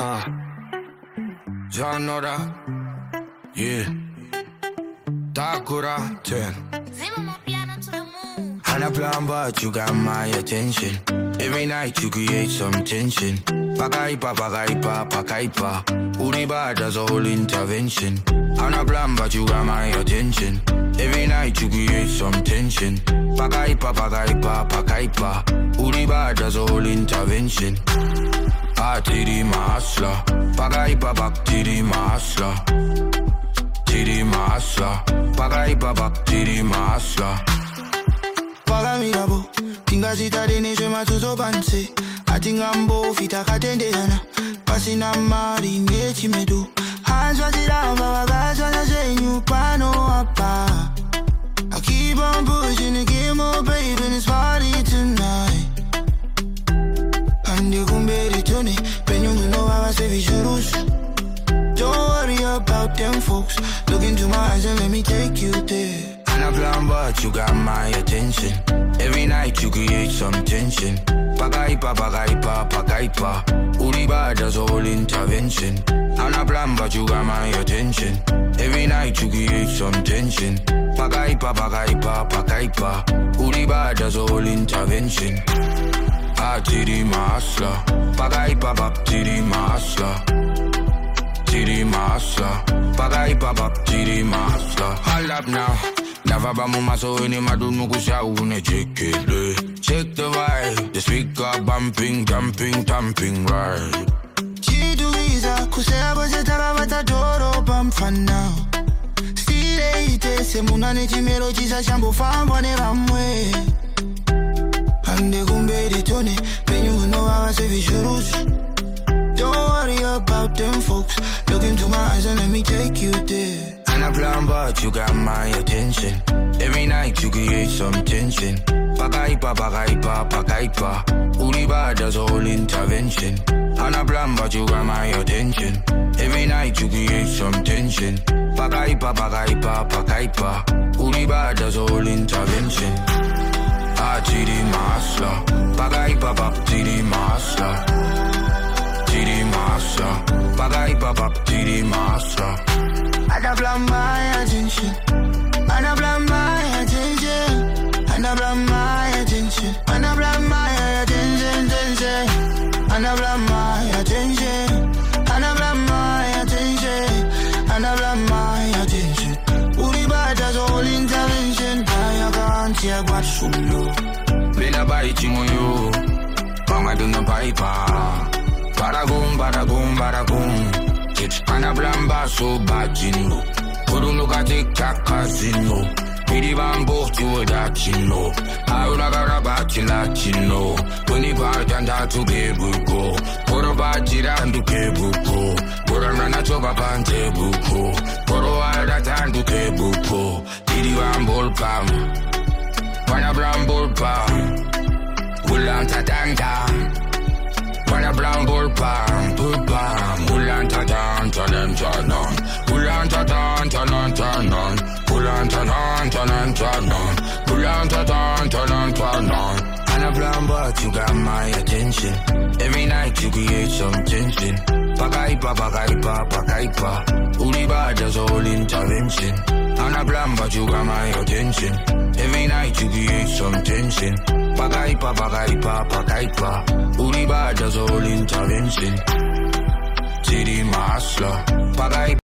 Già know that. Yeah. Takura 10. On a plan, but you got my attention. Every night you create some tension. Pakaipa, pakaipa, pakaipa. Uriba does a whole intervention. On a plan, but you got my attention. Every night you create some tension. Pakaipa, pakaipa, pakaipa. Uriba does a whole intervention. Tiri masla. Pakaipa, pak, tiri masla. Tiri masla. Pakaipa, pak, tiri masla. Paga mirabo, tinga zitare neje matuzo banse. Atingambo fita katendeyana. Pasina mari nechi medu. Hands was it out, bagas was a senyu pano apa. I keep on pushing to get more babe in this party tonight. And you can bet it on it, when you know how I say we should lose. Don't worry about them folks. Look into my eyes and let me take you there. On a plan, but you got my attention. Every night you create some tension. Pakaipa, pakaipa, pakaipa. Uriba does a whole intervention. On a plan, but you got my attention. Every night you create some tension. Pakaipa, pakaipa, pakaipa. Uriba does a whole intervention. Tiri masla. Pakaipa, pak, tiri masla. Tiri masla. Pakaipa, pak, tiri masla. Hold up now. Never bamu maso ini madu nukusha une check it. Check the vibe. The speaker bumping, jumping, thumping right. Chiduiza kusea boze tabata doro bamfana. Stile ite se munane chimelo chisa shambo fambo ne ramwe. Ande kumbedi tone, when you know how I say we should lose. Don't worry about them folks. Look into my eyes and let me take you there. On a plan, but you got my attention. Every night you create some tension. Pakaipa, pakaipa, pakaipa. Uriba does a whole intervention. On a plan, but you got my attention. Every night you create some tension. Pakaipa, pakaipa, pakaipa. Uriba does a whole intervention. Tiri masla. Pakaipa, pak, tiri masla. Tiri masla. Pakaipa, pak, tiri masla. And I blow my attention. And I blow my attention. And I blow my attention. And I blow my attention. And I blow my attention. And I blow my attention. And I blow my attention. Uriba does all intervention. I can't hear what you know. Bena bite you. Mama do no pipa. Baragum, baragum, baragum. Ana blamba so bajino. Kuruno kate kakazino. Midi bambo to dachino. Aura garabati latino. Kuni bajanda to gebuko. Koro bajira ndu kebuko. Koro nana choba pante buko. Koro ada tandu kebuko. Midi bambo pam. Wana blambo pam. Ulanta tanda. Wana blambo pam. Pam. Ulanta dan tanan tanan. Ulanta dan tanan tanan. Ulanta dan tanan tanan. Ulanta dan tanan tanan. On a plan, but you got my attention. Every night you create some tension. Pakaipa, pakaipa, pakaipa. Uriba does a whole intervention. On a plan, but you got my attention. Every night you create some tension. Pakaipa, pakaipa, pakaipa. Uriba does a whole intervention. Tiri masla.